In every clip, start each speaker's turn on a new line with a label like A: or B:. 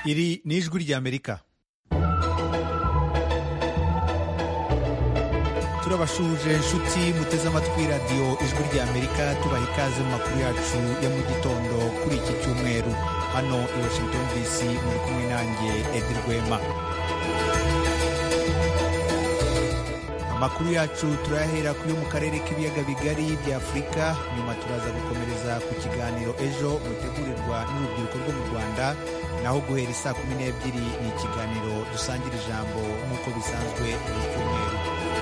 A: Iri ni ijwi ry'Amerika. Turabashuje inshuti muteze amatwi radiyo ijwi ry'Amerika, tubaha ikaze mu makuru yacu ya mu gitondo kuri iki cyumweru. Hano i Washington DC muri kumwe nanjye Edi Rwema. Amakuru yacu turayahera ku yo mu karere k'ibiyaga bigari bya Afurika, nyuma turaza gukomereza ku kiganiro ejo mutegurirwa n'urubyiruko rwo mu Rwanda, naho guhera saa 12 ni ikiganiro dusangira ijambo nk'uko bisanzwe buri cyumweru.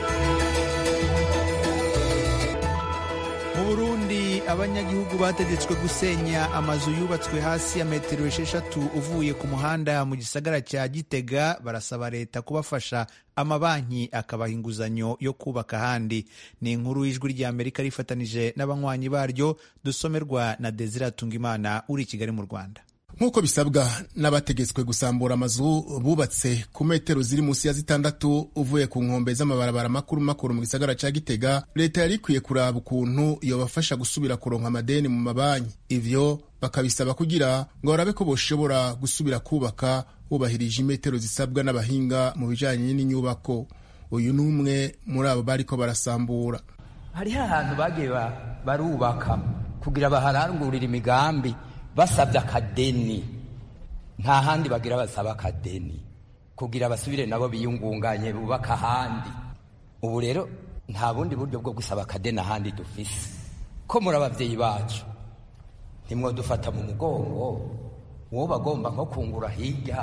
A: Mu Burundi, abanyagihugu bategetswe gusenya amazu yubatswe hasi ya metero 6 uvuye ku muhanda mu gisagara cya Gitega. Barasaba leta kubafasha amabanki akabaha inguzanyo yo kubaka ahandi. Ni inkuru y'ijwi ry'Amerika rifatanije n'abanywanyi baryo, dusomerwa na Desire Tungimana uri i Kigali mu Rwanda.
B: Nk'uko bisabwa n'abategetswe gusambura amazu bubatse ku metero ziri munsi ya 6 uvuye ku nkombe z'amabarabara makuru mu gisagara ca Gitega, leta yari ikwiye kuraba ukuntu yobafasha gusubira kuronka amadeni mu mabanki. Ivyo bakabisaba kugira ngo barabe ko boshobora gusubira kubaka bubahirije imetero zisabwa n'abahinga mu bijanye n'inyubako. Uyu numwe muri abo bariko barasambura.
C: Hariho ahantu bagiye barubaka kugira baharangurira imigambi basabye akadeni, nta handi bagira basaba akadeni kugira basubire nabo biyungunganye bubaka ahandi. Ubu rero nta bundi buryo bwo gusaba akadeni ahandi dufise. Ko muri abavyeyi bacu nimwo dufata mu mugongo, uwo bagomba nko kungura hirya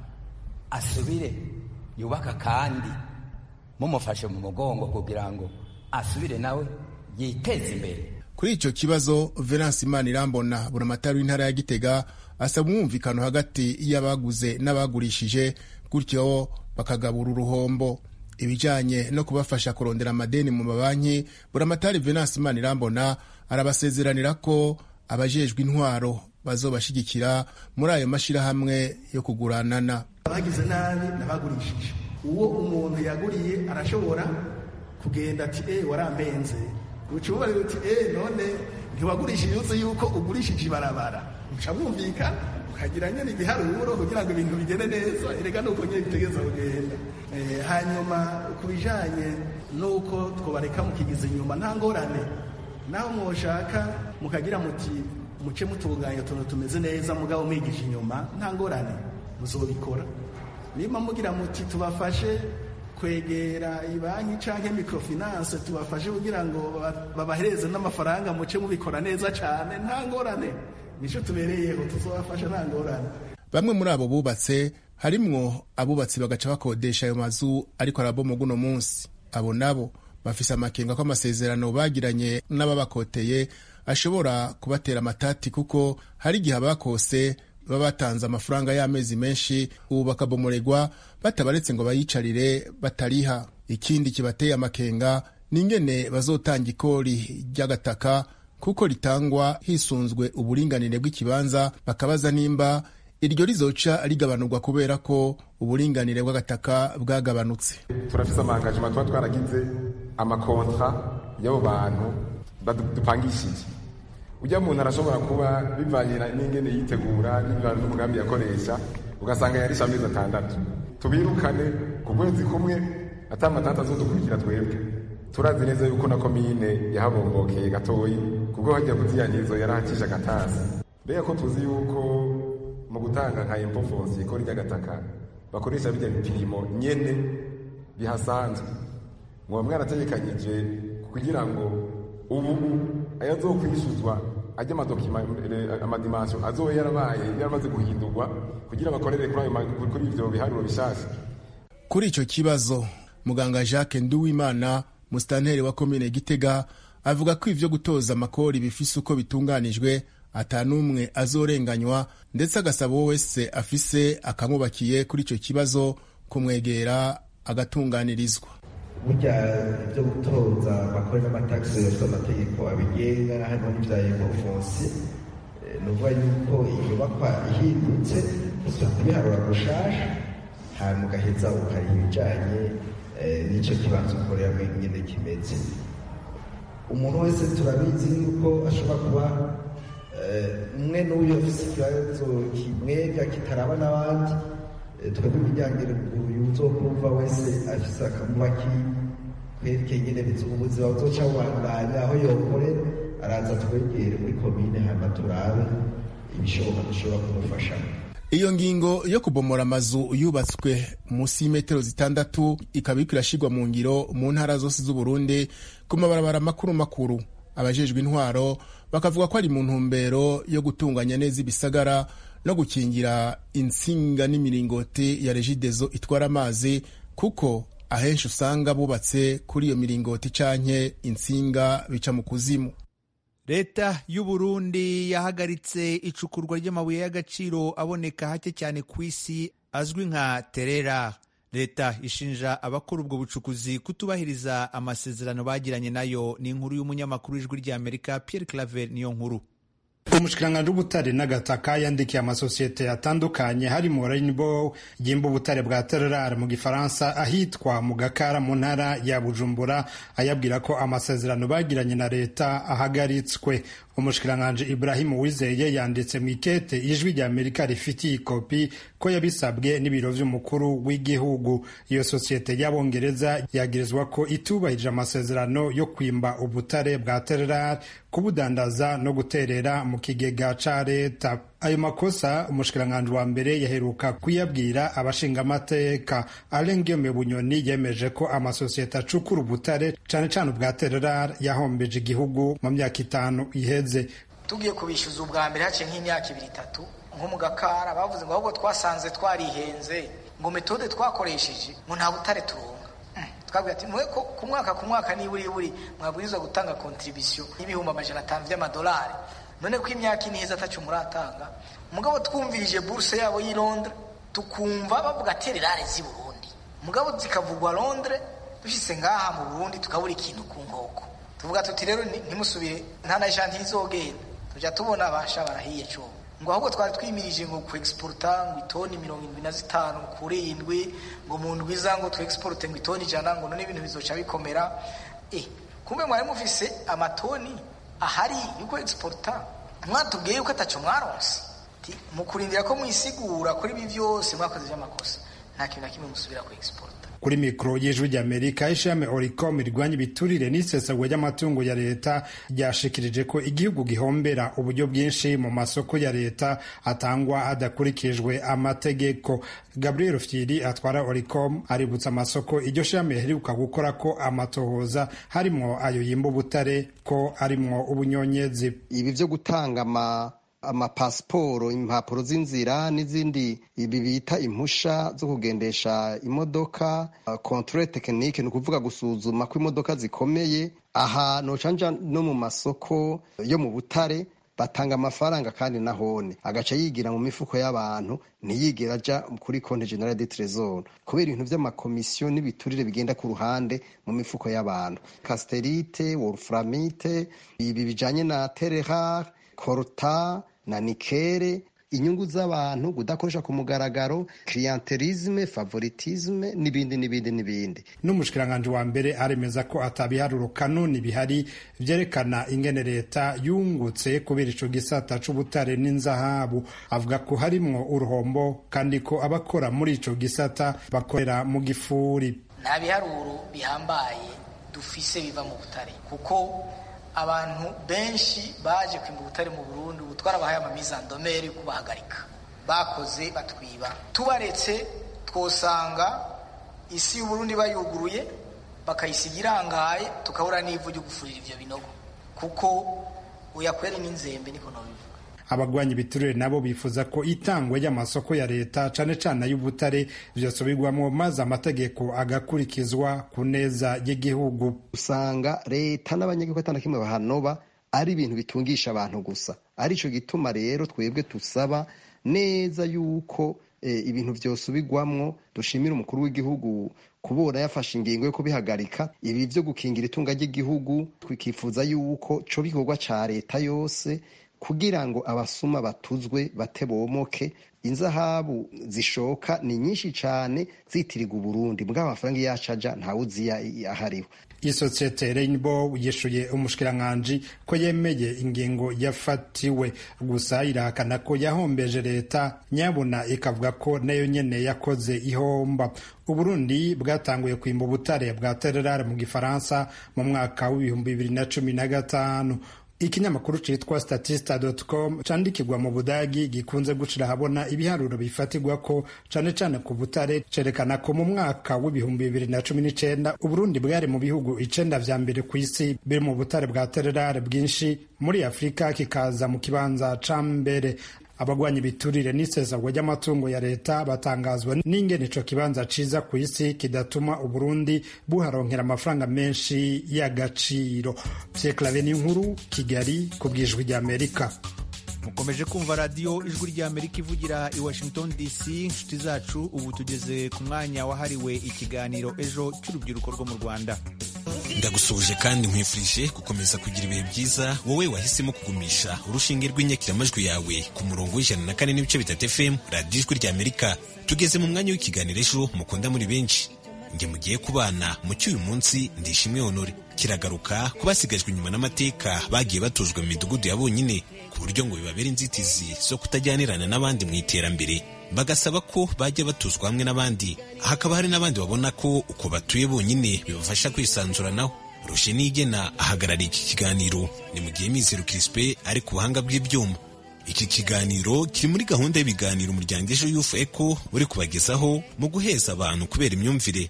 C: asubire yubaka kandi mumufashe mu mugongo kugira ngo asubire nawe yiteze imbere.
B: Kuri ico kibazo, Venance Imanirambona, buramatari w'intara ya Gitega, asaba umwumvikano hagati y'abaguze n'abagurishije, gutyo bakagabura uruhombo. Ibijanye no kubafasha kurondera amadeni mu mabanki, buramatari Venance Imanirambona arabasezeranira ko abajejwe intwaro bazobashigikira muri ayo mashirahamwe yo kuguranana.
D: Abagize nabi n'abagurishije, uwo umuntu yaguriye arashobora kugenda ati warambenze, ucubare uti none ntiwagurishije uzi yuko ugurishije ibarabara, ucabumvika ukagira nyene ibiharuro kugira ngo ibintu bigende neza. Erega nuko nyene bitegeza kugenda. Hanyuma kubijanye nuko twobareka mukigize inyuma nta ngorane, naho mwoshaka mukagira muti muce mutunganya utuntu tumeze neza, mugabo mwigisha inyuma nta ngorane, muzobikora. Niba mugira muti tubafashe kwegera ibanki canke microfinance, tubafashe kugira ngo babahereze n'amafaranga, muce mubikora neza cane, nta ngorane, nico tubereyeho, tuzobafasha nta ngorane.
B: Bamwe muri abo bubatse harimwo abubatsi bagaca bakodesha ayo mazu ariko arabomoga uno munsi. Abo nabo bafise amakenga ko amasezerano bagiranye n'ababakoteye ashobora kubatera amatati, kuko hari igihe abakose baba batanze amafaranga y'amezi menshi, ubu bakabomoregwa batabaretse ngo bayicarire batariha. Ikindi kibateye amakenga ni ingene bazotanga ikori ry'agataka, kuko ritangwa hisunzwe uburinganire bw'ikibanza, bakabaza nimba iryo rizoca rigabanurwa kubera ko uburinganire bw'agataka bwagabanutse.
E: Turafise amangajima tuba twaragize amakontra y'abo bantu dupangishije. Ujya muntu arashobora kuba bivanye n'ingene yitegura n'ibintu n'umugambi yakoresha, ugasanga yari amezi 6. Tubirukane ku kwezi kumwe atamatata azodukurikira twebwe. Turazi neza yuko na komine yahabombokeye gatoyi, kubwo hajya kuziyanyizo yarahakisha agatasi. Mbega ko tuzi yuko mu gutanga nka impofosi ikora ry'agataka bakoresha bijya bipimo nyene bihasanzwe. Mwa mwarategekanyije kugira ngo ubu ayazokwishuzwa ajya amadimansiyo azoye yaramaze guhindurwa kugira bakorere kuri ivyo biharuro bishasha.
B: Kuri ico kibazo, muganga Jacques Nduwimana, musitanteri wa komine Gitega, avuga ko ivyo gutoza amakori bifise uko bitunganijwe, atanumwe azorenganywa, ndetse agasaba uwo wese afise akamubakiye kuri ico kibazo kumwegera agatunganirizwa.
F: Burya ibyo gutoza amakori n'amatagisi yose amategeko abigenga, harimo n'ivya ekofonsi, nuvuga yuko inyubakwa ihindutse usubira kubiharura gushasha, hanyuma ugaheza ukariha ibijanye n'ico kibanza ukoreramo ingene kimeze. Umuntu wese turabizi yuko ashobora kuba umwe n'uyu afise ikibazo kimwega kitaraba n'abandi, twebwe imiryango iruguruye uzokumva wese afise akamuba kwerekeye nyene ubuzima buzoca bubandanya aho yokorera araza twegere muri komine hama turabe ibishoboka dushobora kumufashamo.
B: Iyo ngingo yo kubomora amazu yubatswe munsi y'imetero 6 ikaba iriko irashirwa mu ngiro mu ntara zose z'Uburundi ku mabarabara makuru. Abajejwe intwaro bakavuga ko ari mu ntumbero yo gutunganya neza ibisagara no gukingira insinga n'imiringoti ya Regideso itwara amazi, kuko ahenshi usanga bubatse kuri iyo miringoti canke insinga bica mu kuzimu.
A: Leta y'u Burundi yahagaritse icukurwa ry'amabuye y'agaciro aboneka hake cyane ku isi azwi nka terera. Leta ishinja abakora ubwo bucukuzi kutubahiriza amasezerano bagiranye nayo. Ni inkuru y'umunyamakuru w'ijwi ry'Amerika Pierre Claver niyo nkuru.
G: Umushikiranganji w'ubutare n'agataka yandikiye amasosiyete atandukanye harimo Rainbow yimba ubutare bwa Terrar mu Gifaransa ahitwa mu Gakara mu ntara ya Bujumbura, ayabwira ko amasezerano bagiranye na leta ahagaritswe. Umushikiranganji Ibrahim Uwizeye yanditse mu ikete ijwi rya Amerika rifitiye ikopi ko yabisabwe n'ibiro vy'umukuru w'igihugu. Iyo sosiyete y'Abongereza yagirizwa ko itubahirije amasezerano yo kwimba ubutare bwa Terrar, kubudandaza no guterera mu kigega ca leta. Ayo makosa umushikiranganji wa mbere yaheruka kuyabwira abashingamateka. Alengiyome Bunyoni yemeje ko amasosiyete acukura ubutare cane cane ubwa Terrar yahombeje igihugu mu myaka 5 iheze.
H: Tugiye kubishyuza ubwa mbere haciye nk'imyaka 2-3 nko mu Gakara bavuze ngo ahubwo twasanze twarihenze ngo metode twakoresheje ngo nta butare turonka. Twabwiye ati mwe ko ku mwaka ni buri mwabwirizwa gutanga contribution y'ibihumbi $500 by'amadolari. None ko imyaka ine heza atacu muratanga, mugabo twumvirije bourse yabo y'i Londres tukumva bavuga Terrar zi Burundi, mugabo zikavugwa Londres dushitse ngaha mu Burundi tukabura ikintu ku nkoko. Tuvuga tuti rero ntimusubire nta na janti izogenda, tuja tubona abasha barahiye cyo ngo ahubwo twari twimirije ngo ku exporta ngo itoni 75 kuri 7 ngo mu ndwiza ngo tu exporte ngo itoni 100 ngo none ibintu bizoca bikomera. Kumbe mwari mufise amatoni ahari yuko exporta, mwatubwiye yuko ataco mwaronse mukurindira ko mwisigura kuri ibi vyose mwakoze vy'amakosa, nta kintu na kimwe musubira ku exporta.
G: Kuri mikro y'ijwi ry'Amerika ishami Oricom rigwanya ibiturire n'isesagwa ry'amatungo ya leta ryashikirije ko igihugu gihombera uburyo bwinshi mu masoko ya leta atangwa hadakurikijwe amategeko. Gabriel Fyiri atwara Oricom aributsa amasoko iryo shami riheruka gukora ko amatohoza harimo ayo yimba ubutare ko arimwo ubunyonyezi.
I: Ibi vyo gutanga amapasiporo, impapuro z'inzira n'izindi ibi bita impusha zo kugendesha imodoka, controle technique ni ukuvuga gusuzuma ko imodoka zikomeye. Aha nocanja no mu masoko yo mu butare batanga amafaranga kandi nahone agaca yigira mu mifuko y'abantu ntiyigera aja kuri compte general de trésor kubera ibintu vy'amakomisiyo n'ibiturire bigenda ku ruhande mu mifuko y'abantu. Casterite, Wolframite, ibi bijanye na Terrar, Corta na Nikere, inyungu z'abantu kudakoresha ku mugaragaro, clientelisme, favoritisme n'ibindi.
G: N'umushikiranganje wa mbere aremeza ko atabiharuro kanuni bihari vyerekana ingene leta yungutse kubera ico gisata c'ubutare n'inzahabu. Avuga ko harimwo uruhombo kandi ko abakora muri ico gisata bakorera mu gifuri.
H: Nta biharuro bihambaye dufise biva mu butare kuko abantu benshi baje kwimba ubutare mu Burundi ubutwara bahaye amamizandomeri kubahagarika bakoze batwiba. Tubaretse twosanga isi y'u Burundi bayuguruye bakayisigira irangaye tukabura n'ivu ryo gufurira ivyo binogo kuko uyakwera n'inzembe niko no bivuga.
G: Abagwanya ibiturire nabo bifuza ko itangwa y'amasoko ya leta cane cane y'ubutare vyosubirwamwo maze amategeko agakurikizwa ku neza y'igihugu.
I: Usanga leta n'abanyagihugu atandukimwe bahanoba ari ibintu bitungisha abantu gusa. Arico gituma rero twebwe tusaba neza yuko ibintu vyosubirwamwo. Dushimira umukuru w'igihugu kubona yafashe ingingo yo kubihagarika. Ibi vyo gukingira itunga ry'igihugu twikifuza yuko co bikorwa ca leta yose kugira ngo abasuma batuzwe batebomoke. inzahabu zishoka ni nyinshi cane zitirirwa Uburundi mbwa amafaranga yacaja ntawe uziya ahariho.
G: Isosiyete Rainbow yishuye umushikiranganji ko yemeye ingingo yafatiwe, gusa irahakana ko yahombeje leta, nyabuna ikavuga ko nayo nyene yakoze ihomba. Uburundi bwatanguye kwimba ubutare bwa tererare mu Gifaransa mu mwaka w'2015. Ikinyamakuru citwa statista.com candikirwa mu Budagi gikunze gushira habona ibiharuro bifatirwa ko cane cane ku butare, cerekana ko mu mwaka w'2019 Uburundi bwari mu bihugu 9 vya mbere ku isi biri mu butare bwa tererare bwinshi, muri Afrika kikaza mu kibanza ca mbere. Abagwanya ibiturire n'isesagwa ry'amatungo ya leta batangazwa n'ingene ico kibanza ciza ku isi kidatuma Uburundi buharonkera amafaranga menshi y'agaciro. Pierre Claver Ninkuru, Kigali, ku bw'Ijwi ry'Amerika.
A: Mukomeje kumva radio Ijwi ry'Amerika ivugira i Washington DC. Inshuti zacu, ubu tugeze ku mwanya wahariwe ikiganiro ejo cy'urubyiruko rwo mu Rwanda.
J: Ndagusuje kandi nkwifurije gukomeza kugira ibihe byiza, wowe wahisemo kugumisha urushinge rw'inyakiramajwi yawe ku murongo w'104.3 FM radio Ijwi ry'Amerika. Tugeze mu mwanya w'ikiganiro ejo mukunda muri benshi. Nge mugiye kubana mu cy'uyu munsi Ndishimwe Honore, kiragaruka kubasigajwe inyuma n'amateka bagiye batuzwa mu midugudu ya bonyine, ku buryo ngo bibabera inzitizi zo kutajyanirana n'abandi mu iterambere, bagasaba ko bajya batuzwa hamwe n'abandi. Hakaba hari n'abandi babona ko uko batuye bonyine bibafasha kwisanzuranaho. Rushenigena ahagarariye iki kiganiro, ni mu gihe Mizero Crispin ari ku buhanga bw'ibyuma. Iki kiganiro kiri muri gahunda y'ibiganiro umuryango Ejo Youth Echo uri kubagezaho mu guheza abantu kubera imyumvire.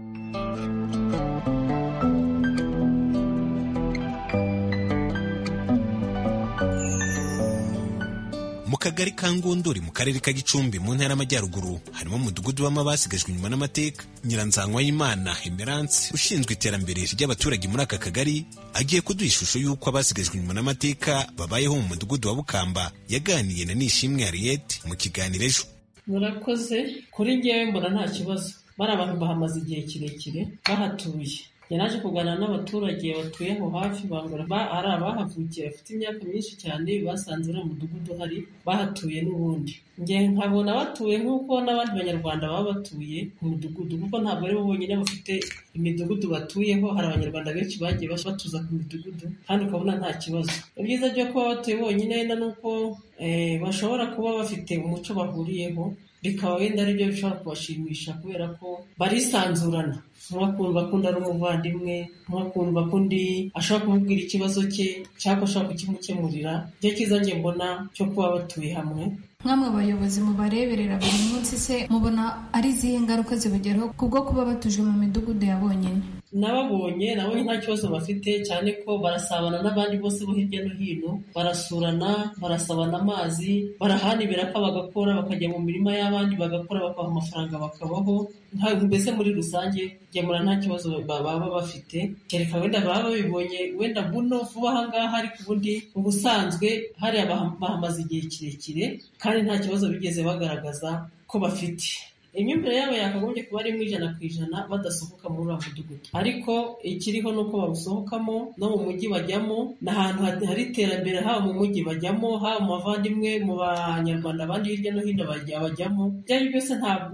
J: Mu kagari ka Ngondori mu karere ka Gicumbi mu ntara y'Amajyaruguru harimo umudugudu w'amabasigajwe inyuma n'amateka. Nyiranzankwayimana Emerance ushinzwe iterambere ry'abaturage muri aka kagari agiye kuduha ishusho y'uko abasigajwe inyuma n'amateka babayeho mu mudugudu wa Bukamba. Yaganiye na Nishimwe Harriet mu kiganiro ejo.
K: Murakoze. Kuri njyewe mbona nta kibazo, bari abantu bahamaze igihe kirekire bahatuye. Yanaje kuganira n'abaturage batuye aho hafi, bambura ari abahavukiye bafite imyaka myinshi cyane, basanze uri mudugudu hari bahatuye n'ubundi. Nge nkabona batuye nk'uko n'abandi banyarwanda baba batuye mu mudugudu, kuko ntabwo ari bo bonyine bafite imidugudu batuyeho. Hari abanyarwanda benshi bagiye batuza ku midugudu kandi ukabona nta kibazo. Ibyiza byo kuba batuye bonyine wenda nuko bashobora kuba bafite umuco bahuriyeho, bikaba wenda ari byo bishobora kubashimisha kubera ko barisanzurana. Nkakumva ko ari umuvandimwe, nkakumva ko undi ashobora kumubwira ikibazo cye cyangwa ashobora kukimukemurira. Icyo cyiza njye mbona cyo kuba batuye hamwe.
L: Nkamwe abayobozi mubareberera buri munsi, se mubona ari izihe ngaruka zibageraho kubwo kuba batuje mu midugudu ya bonyine?
K: Nababonye nta kibazo bafite, cyane ko barasabana n'abandi bose bo hirya no hino, barasurana, barasabana amazi, barahana ibiraka bagakora, bakajya mu mirima y'abandi bagakora, bakabaha amafaranga bakabaho. Mbese muri rusange gemura nta kibazo baba bafite, kereka wenda baba babibonye wenda buno vuba ahangaha, ariko ubundi ubusanzwe hari bahamaze igihe kirekire kandi nta kibazo bigeze bagaragaza ko bafite. Imyumvire yabo yakagombye kuba ari 100% badasohoka muri uwo mudugudu, ariko ikiriho nuko babusohokamo no mu mujyi bajyamo, n'ahantu hari iterambere, haba mu mujyi bajyamo, haba mu bavandimwe mu banyarwanda abandi hirya no hino bajyamo. Byari byose ntabwo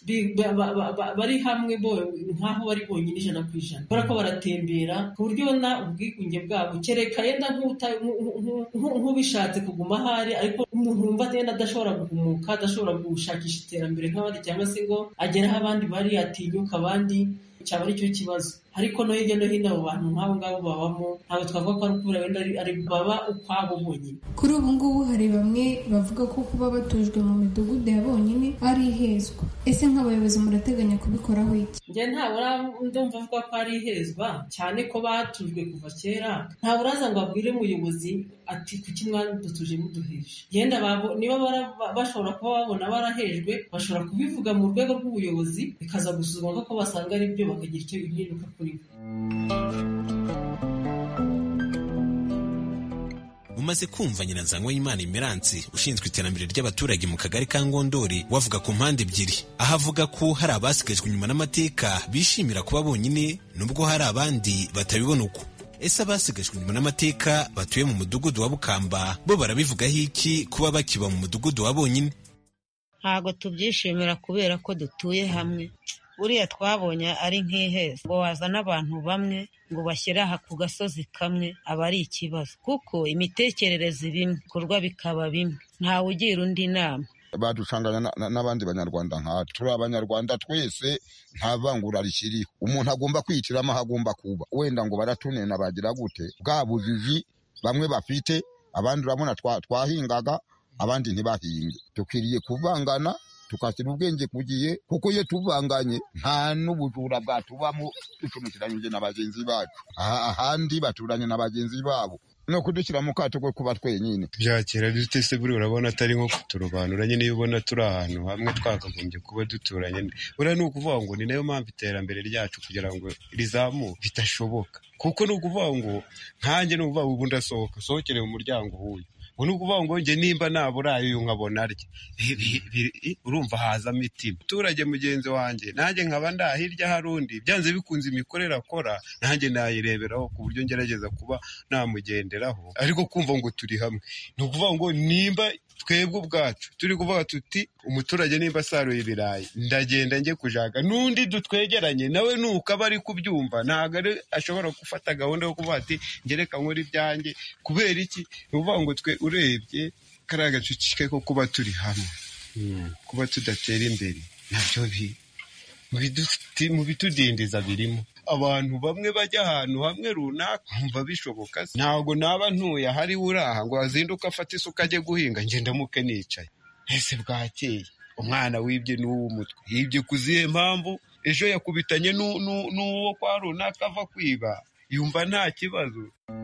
K: bari hamwe nk'aho bari bonyine 100%, kubera ko baratembera ku buryo ubona ubwigunge bwabo, kereka yenda nk'ubishatse kuguma ahari, ariko umuntu wumva yenda adashobora guhumuka, adashobora gushakisha iterambere nk'abandi, cyangwa se ngo agere aho abandi bari, atinyuka abandi, cyaba ari cyo kibazo. Ariko no hirya no hino abo bantu nk'abo ngabo babamo, ntabwo twavuga ko ari ukubera wenda ari baba ukwabo bonyine.
L: Kuri ubu ngubu hari bamwe bavuga ko kuba batujwe mu midugudu ya bonyine ari ihezwa. Ese nk'abayobozi murateganya kubikoraho iki?
K: Njye ntabura ndumva avuga ko ari ihezwa, cyane ko batujwe kuva kera. Ntabwo uraza ngo abwire umuyobozi ati kuki mwadutuje muduheje. Yenda niba bashobora kuba babona barahejwe, bashobora kubivuga mu rwego rw'ubuyobozi, bikaza gusuzumwa ko basanga ari byo, bakagira icyo impinduka kuri bo.
J: Umaze kumva Nyiranzankwayimana Emerance ushinzwe iterambere ry'abaturage mu kagari ka Ngondori wavuga ku mpande ebyiri, aho avuga ko hari abasigajwe inyuma n'amateka bishimira kuba bonyine, nubwo hari abandi batabibona uko. Ese abasigajwe inyuma n'amateka batuye mu mudugudu wa Bukamba bo barabivugaho iki kuba bakiba mu mudugudu wa bonyine?
M: ntabwo tubyishimira kubera ko dutuye hamwe. Buriya twabonye ari nk'iheza ngo wazana abantu bamwe ngo bashyire aha ku gasozi kamwe, aba ari ikibazo kuko imitekerereze bimwe, ibikorwa bikaba bimwe, ntawe ugira undi inama.
N: Baducanganya n'abandi banyarwanda nkatwe. Turi abanyarwanda twese, nta vangura rikiriho. Umuntu agomba kwihitiramo aho agomba kuba. Wenda ngo baratunena bagira gute, bwa bujiji bamwe bafite, abandi urabona twahingaga, abandi ntibahinge. Dukwiriye kuvangana tukashyira ubwenge ku gihe, kuko iyo tuvanganye nta n'ubujura bwatubamo ducumikiranyije na bagenzi bacu. Ahandi baturanye na bagenzi babo, no kudushyira mu kato ko kuba twenyine.
O: Byakera dute se buri urabona atari nko kuturobanura nyine, iyo ubona turi ahantu hamwe twakagombye kuba duturanye. Buriya ni ukuvuga ngo ni nayo mpamvu iterambere ryacu kugira ngo rizamuke bidashoboka, kuko ni ukuvuga ngo nkanjye ni ukuvuga ubu ndasohoka sohokere mu muryango huye, ni ukuvuga ngo njye nimba naburaye uyu nkabona arya, urumva hazamo itima. Umuturage mugenzi wanjye nanjye nkaba ndahirya hari undi, byanze bikunze imikorere akora nanjye nayireberaho ku buryo ngerageza kuba namugenderaho, ariko kumva ngo turi hamwe ni ukuvuga ngo nimba twebwe ubwacu turi kuvuga tuti umuturage nimba asaruye ibirayi ndagenda njye kujaga, n'undi dutwegeranye nawe nuko aba ari kubyumva, ntabwo ari ashobora gufata gahunda yo kuvuga ati ngereka nkora ibyanjye. Kubera iki? ni ukuvuga ngo twe urebye kariya gacucike ko kuba turi hamwe, kuba tudatera imbere nabyo mu bitudindiza birimo. Abantu bamwe bajya ahantu hamwe runaka nkumva bishoboka, ntabwo naba ntuye ahari uraha ngo azinduke afate isuka ajye guhinga njye ndamuke nicaye. Ese bwakeye umwana wibye n'uw'umutwe yibye kuzihe mpamvu, ejo yakubitanye n'uwo kwa runaka ava kwiba, yumva nta kibazo.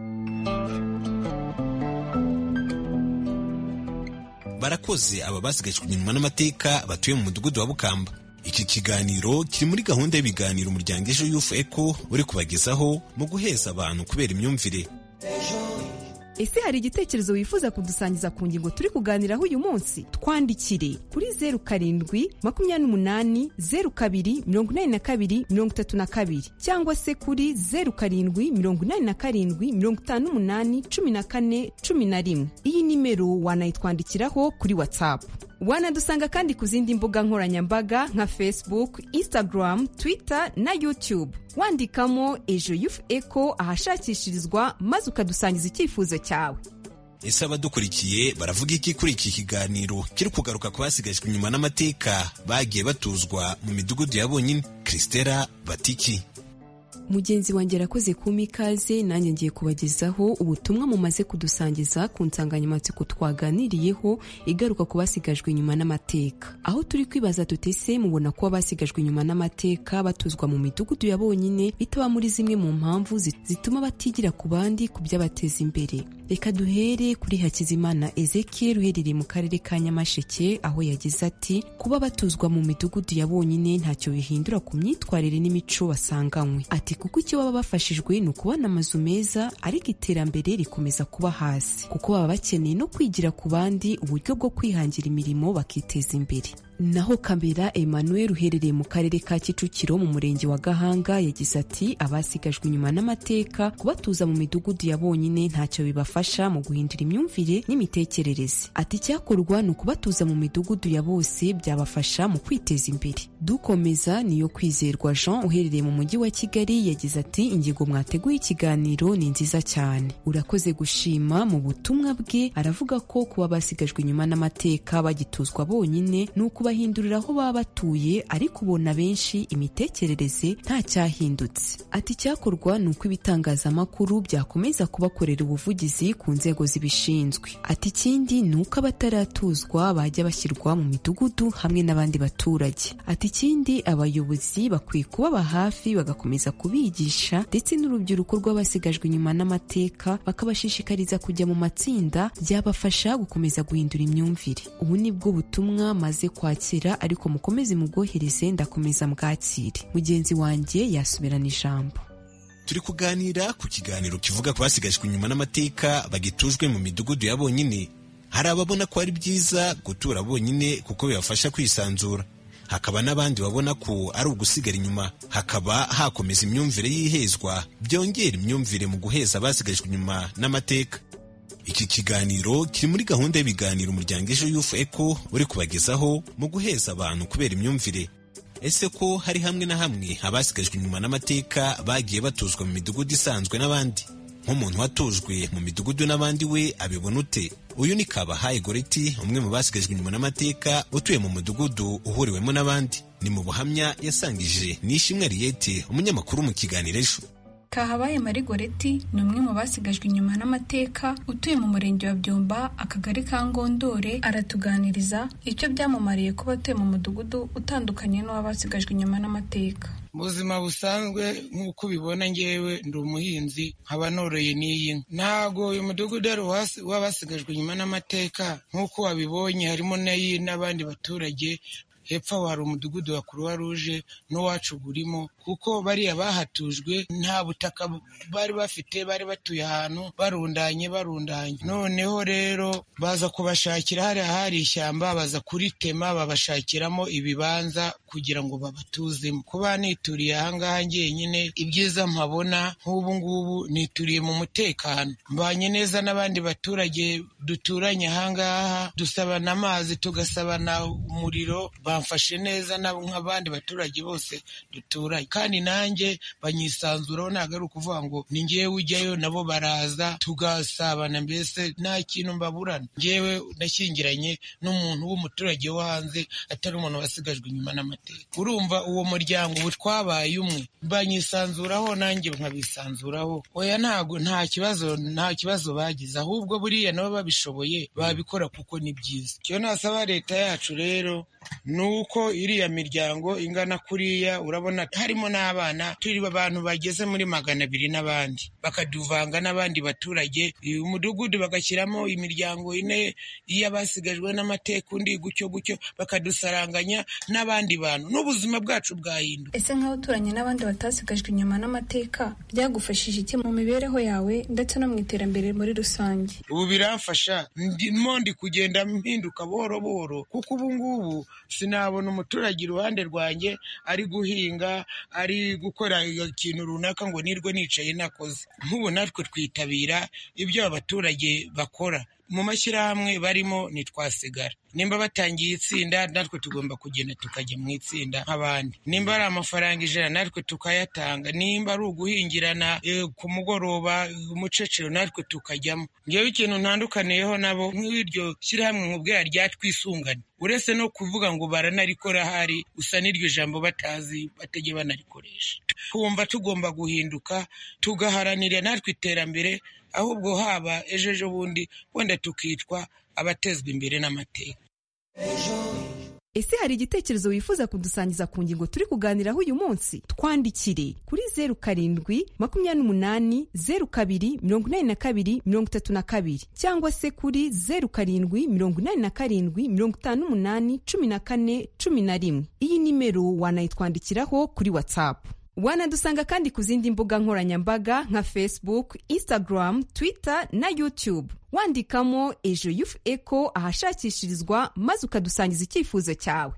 J: Barakoze aba basigajwe inyuma n'amateka batuye mu mudugudu wa Bukamba. Iki kiganiro kiri muri gahunda y'ibiganiro umuryango Ejo Youth Echo uri kubagezaho mu guheza abantu kubera imyumvire.
P: Ese hari igitekerezo wifuza kudusangiza ku ngingo turi kuganiraho uyu munsi? Twandikire kuri 0728024232 cyangwa se kuri 0787581411. Iyi nimero wanayitwandikiraho kuri WhatsApp. Wanadusanga kandi ku zindi mbuga nkoranyambaga nka Facebook, Instagram, Twitter na YouTube. Wandikamo Ejo Youth Echo ahashakishirizwa maze ukadusangiza icyifuzo cyawe.
J: Ese abadukurikiye baravuga iki kuri iki kiganiro kiri kugaruka ku basigajwe inyuma n'amateka bagiye batuzwa mu midugudu ya bonyine? Christella Batiki.
P: Mugenzi wanjye arakoze kuma ikaze, nanjye ngiye kubagezaho ubutumwa mumaze kudusangiza ku nsanganyamatsiko twaganiriyeho igaruka ku basigajwe inyuma n'amateka. Aho turi kwibaza tutese mubona ko abasigajwe inyuma n'amateka batuzwa mu midugudu ya bonyine bitaba muri zimwe mu mpamvu zituma batigira ku bandi ku byabateza imbere. Reka duhere kuri Hakizimana Ezekiel uherereye mu karere ka Nyamasheke, aho yagize ati kuba batuzwa mu midugudu ya bonyine ntacyo bihindura ku myitwarire n'imico basanganywe. Ati kuko icyo baba bafashijwe ni ukubona amazu meza, ariko iterambere rikomeza kuba hasi kuko baba bakeneye no kwigira ku bandi uburyo bwo kwihangira imirimo bakiteza imbere. Naho Kambera Emmanuel uherereye mu karere ka Kicukiro mu murenge wa Gahanga yagize ati abasigajwe inyuma n'amateka kubatuza mu midugudu ya bonyine ntacyo bibafasha mu guhindura imyumvire n'imitekerereze. Ati cyakorwa ni ukubatuza mu midugudu ya bose byabafasha mu kwiteza imbere. Dukomeza niyo kwizerwa Jean uherereye mu mujyi wa Kigali yagize ati ingingo mwateguye ikiganiro ni nziza cyane. Urakoze gushima. Mu butumwa bwe aravuga ko kuba basigajwe inyuma n'amateka bagituzwa bonyine nuko bahindurira aho baba batuye, ariko ubona benshi imitekerereze nta cyahindutse. Ati cyakorwa ni uko ibitangazamakuru byakomeza kubakorera ubuvugizi ku nzego zibishinzwe. Ati ikindi ni uko abataratuzwa bajya bashyirwa mu midugudu hamwe n'abandi baturage. Ati ikindi abayobozi bakwiye kubaba hafi bagakomeza kubigisha, ndetse n'urubyiruko rw'abasigajwe inyuma n'amateka bakabashishikariza kujya mu matsinda byabafasha gukomeza guhindura imyumvire. Ubu ni bwo butumwa maze kwakira, ariko mukomeze mubwohereze ndakomeza mbwakire. Mugenzi wanjye yasubirana ijambo.
J: Turi kuganira ku kiganiro kivuga ku basigajwe inyuma n'amateka bagitujwe mu midugudu ya bonyine. Hari ababona ko ari byiza gutura bonyine kuko bibafasha kwisanzura, hakaba n'abandi babona ko ari ugusigara inyuma, hakaba hakomeza imyumvire y'ihezwa byongera imyumvire mu guheza abasigajwe inyuma n'amateka. Iki kiganiro kiri muri gahunda y'ibiganiro umuryango Ejo Youth Echo uri kubagezaho mu guheza abantu kubera imyumvire. Ese ko hari hamwe na hamwe abasigajwe inyuma n'amateka bagiye batuzwa mu midugudu isanzwe n'abandi? Nk'umuntu watujwe mu midugudu n'abandi we abibona ute? Uyu ni Kabahaye Goreti, umwe mu basigajwe inyuma n'amateka utuye mu mudugudu uhuriwemo n'abandi. Ni mu buhamya yasangije Nishimwe Ariete, umunyamakuru mu kiganiro Ejo.
L: Kahabaye Marie Goreti ni umwe mu basigajwe inyuma n'amateka utuye mu murenge wa Byumba, akagari ka Ngondore. Aratuganiriza icyo byamumariye kuba atuye mu mudugudu utandukanye n'uwabasigajwe inyuma n'amateka.
Q: Ubuzima busanzwe nk'uko ubibona, ngewe ndi umuhinzi nkaba noroye n'iyi nka. Ntago uyu mudugudu ari uwabasigajwe inyuma n'amateka nk'uko wabibonye, harimo n'abandi baturage. Hepfo hari umudugudu wa Croix Rouge n'uwacu burimo, kuko bariya bahatujwe nta butaka bari bafite, bari batuye ahantu barundanye. Noneho rero baza kubashakira hariya hari ishyamba, baza kuritema babashakiramo ibibanza kugira ngo babatuzemo. Kuba nituriye ahangaha njyenyine, ibyiza mpabona nk'ubu ngubu nituriye mu mutekano, mbanye neza n'abandi baturage duturanye ahangaha, dusabana amazi, tugasabana umuriro, bamfashe neza nk'abandi baturage bose duturanye, kandi nanjye banyisanzuraho. Ntabwo ari ukuvuga ngo ni ngewe ujyayo nabo baraza tugasabana, mbese nta kintu mbaburana. Ngewe nashyingiranye n'umuntu w'umuturage wo hanze, atari umuntu wasigajwe inyuma n'amateka. Urumva uwo muryango ubu twabaye umwe, banyisanzuraho nanjye nkabisanzuraho. Oya, nta kibazo bagize, ahubwo buriya nabo babishoboye babikora kuko ni byiza. Icyo nasaba leta yacu rero ni uko iriya miryango ingana kuriya, urabona harimo n'abana, turi abantu bageze muri 200 n'abandi, bakaduvanga n'abandi baturage. Umudugudu bagashyiramo imiryango 4 y'abasigajwe n'amateka, undi gutyo bakadusaranganya n'abandi bantu, n'ubuzima bwacu bwahinduka.
L: Ese nk'aho uturanye n'abandi batasigajwe inyuma n'amateka, byagufashije iki mu mibereho yawe ndetse no mu iterambere muri rusange?
Q: Ubu biramfasha, ndi kugenda mpinduka buhoro buhoro, kuko ubu ngubu sinabona umuturage iruhande rwanjye ari guhinga, ari gukora ikintu runaka ngo nirwe nicaye nakoze. Nk'ubu natwe twitabira ibyo abaturage bakora mu mashyirahamwe barimo, ntitwasigara. Nimba batangiye itsinda, natwe tugomba kugenda tukajya mu itsinda nk'abandi. Nimba ari amafaranga 100, natwe tukayatanga. Nimba ari uguhingirana ku mugoroba umucecero, natwe tukajyamo. Ngewe ikintu ntandukaniyeho nabo nk'iryo shyirahamwe nk'ubwira ryatwisungane, uretse no kuvuga ngo baranarikora, hari usa n'iryo jambo batazi, bategeye banarikoresha. Twumva tugomba guhinduka, tugaharanira natwe iterambere, ahubwo haba ejo bundi wenda tukitwa abatezwa imbere n'amateka.
R: Ese hari igitekerezo wifuza kudusangiza ku ngingo turi kuganiraho uyu munsi? Twandikire kuri 0728028232 cyangwa se kuri 0787581411. Iyi nimero wanayitwandikiraho kuri WhatsApp. Wanadusanga kandi ku zindi mbuga nkoranyambaga nka Facebook, Instagram, Twitter na YouTube. Wandikamo Ejo Youth Echo ahashakishirizwa, maze ukadusangiza icyifuzo cyawe.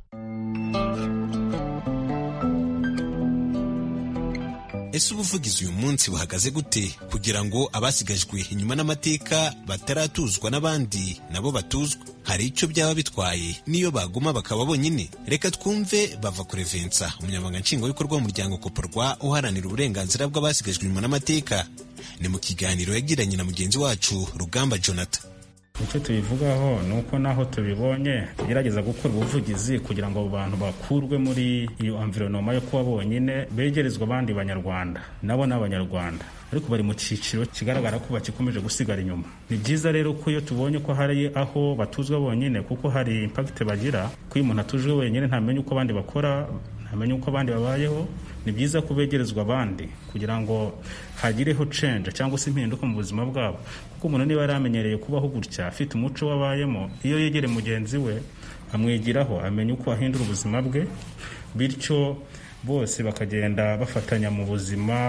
J: Ese ubuvugizi uyu munsi buhagaze gute kugira ngo abasigajwe inyuma n'amateka bataratuzwa n'abandi nabo batuzwa? Hari icyo byaba bitwaye niyo baguma bakaba bonyine? Reka twumve bava kure Vincent, umunyamabanga nshingwabikorwa w'umuryango Koporwa uharanira uburenganzira bw'abasigajwe inyuma n'amateka. Ni mu kiganiro yagiranye na mugenzi wacu Rugamba Jonathan.
S: Icyo tubivugaho ni uko naho tubibonye gerageza gukora ubuvugizi kugira ngo abo bantu bakurwe muri iyo environnement yo kuba bonyine, begerezwa abandi banyarwanda. Nabo n'abanyarwanda, ariko bari mu cyiciro kigaragara ko bakikomeje gusigara inyuma. Ni byiza rero ko iyo tubonye ko hari aho batuzwa bonyine, kuko hari impact bagira, ko iyo umuntu atujwe wenyine ntamenye uko abandi bakora, ntamenye uko abandi babayeho. Ni byiza kubegerezwa abandi kugira ngo hagireho change cyangwa se impinduka mu buzima bwabo, kuko umuntu niba yaramenyereye kubaho gutya, afite umuco wabayemo, iyo yegere mugenzi we amwigiraho, amenya uko ahindura ubuzima bwe, bityo bose bakagenda bafatanya mu buzima,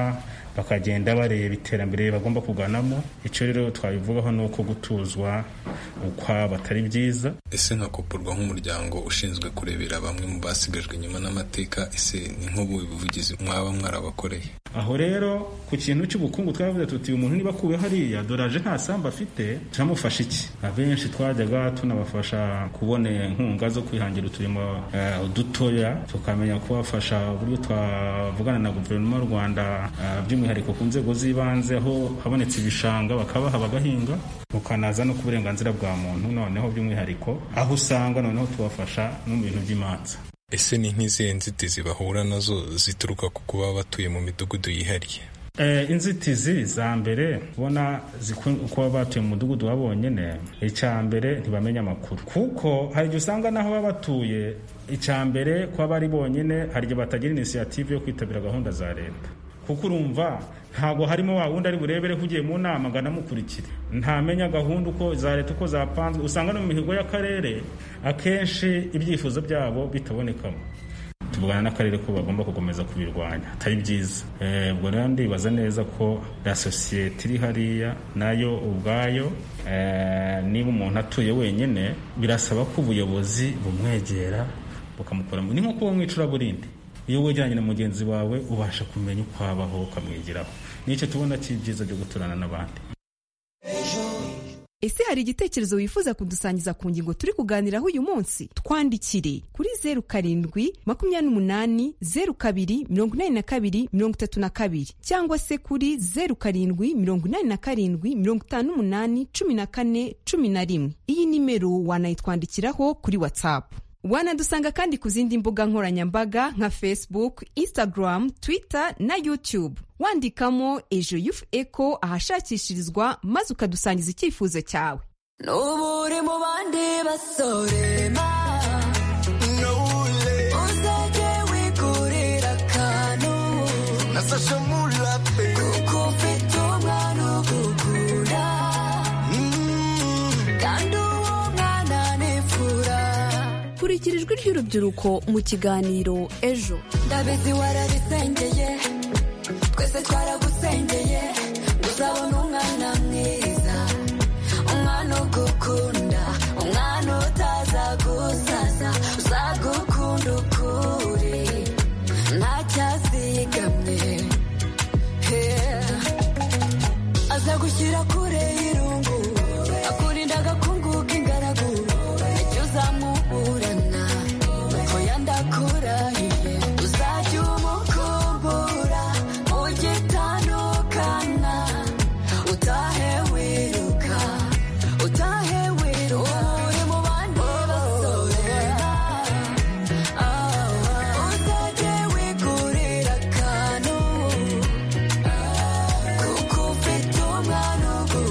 S: bakagenda bareba iterambere bagomba kuganamo. Icyo rero twabivugaho ni uko gutuzwa ukwabo atari byiza.
T: Ese nka Koporwa nk'umuryango ushinzwe kurebera bamwe mu basigajwe inyuma n'amateka, ese ni nk'ubu buvugizi mwaba mwarabakoreye?
S: Aho rero ku kintu cy'ubukungu twavuze tuti umuntu niba akuwe hariya doraje nta samba afite turamufasha iki. Abenshi twajyaga tunabafasha kubona inkunga zo kwihangira uturimo dutoya, tukamenya kubafasha uburyo twavugana na guverinoma y'u Rwanda by'umwihariko ku nzego z'ibanze aho habonetse ibishanga bakabaha bagahinga, tukanaza no ku burenganzira bwa muntu noneho by'umwihariko aho usanga noneho tubafasha no mu bintu by'imanza.
T: Ese ni nk'izihe nzitizi bahura nazo zituruka ku kuba batuye mu midugudu yihariye?
S: Inzitizi za mbere ubona kuba batuye mu mudugudu wa bonyine, icya mbere ntibamenya amakuru, kuko hari igihe usanga naho baba batuye, icya mbere kuba bari bonyine hari igihe batagira inisiyative yo kwitabira gahunda za leta, kuko urumva ntabwo harimo wa wundi ari burebere ugiye mu nama ngo anamukurikire, ntamenya gahunda uko za leta uko zapanzwe. Usanga no mu mihigo y'akarere akenshi ibyifuzo byabo bitabonekamo. Tuvugana n'akarere ko bagomba gukomeza kubirwanya, atari byiza. Ubwo rero ndibaza neza ko la sosiyete iri hariya nayo ubwayo, niba umuntu atuye wenyine birasaba ko ubuyobozi bumwegera bukamukora. Ni nko kuba mwicuraburindi, iyo wegeranye na mugenzi wawe ubasha kumenya uko abaho ukamwigiraho. Nicyo tubona cy'ibyiza byo guturana n'abandi.
R: Ese hari igitekerezo wifuza kudusangiza ku ngingo turi kuganiraho uyu munsi? Twandikire kuri 0728028232 cyangwa se kuri 0787581411. Iyi nimero wanayitwandikiraho kuri WhatsApp. Wanadusanga kandi ku zindi mbuga nkoranyambaga nka Facebook, Instagram, Twitter na YouTube. Wandikamo Ejo Youth Echo ahashakishirizwa maze ukadusangiza icyifuzo cyawe.
U: Nuburi mu bandi basore uzajye wigurira akantu nasashe mulape kuko ufite umwana ugukunda kandi uwo mwana nifura.
V: Kurikira ijwi ry'urubyiruko mu kiganiro Ejo.
U: Ndabizi warabisengeye, twese twaragusengeye, uzabona umwana mwiza, umwana ugukunda, umwana utazagusaza, uzagukunda ukuri ntacyazigamye, azagushyira kure y'irungu, akurinda agakungu k'ingaragu, icyo uzamuburana oya ndakurahiye, uzajya umukumbura ugitandukana, utahe wiruka uri mu bandi basore, uzajye wigurira akantu kuko ufite umwana ugukunda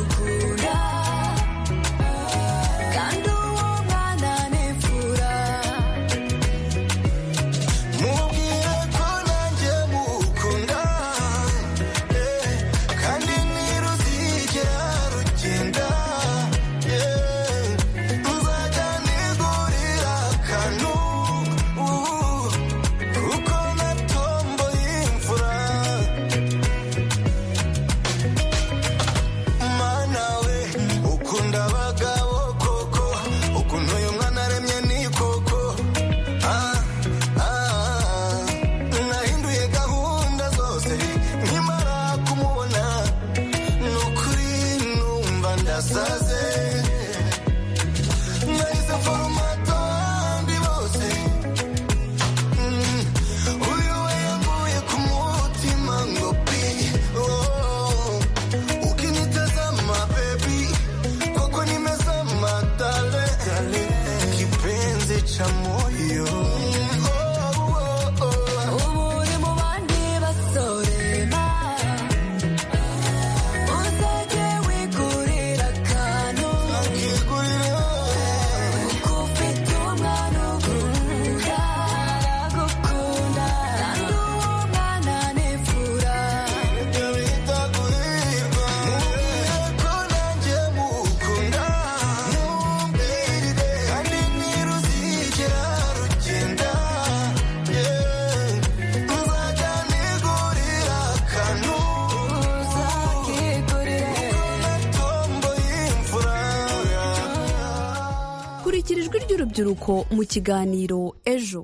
V: ry'urubyiruko mu kiganiro ejo.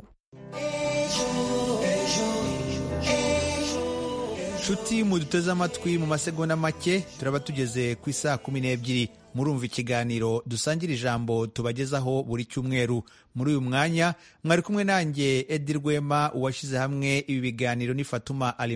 A: nshuti muduteze amatwi, mu masegonda make turaba tugeze ku isaa 12. Murumva ikiganiro dusangira ijambo tubagezaho buri cyumweru. Muri uyu mwanya mwari kumwe nanjye Edi Rwema, uwashyize hamwe ibi biganiro ni Fatuma Ali.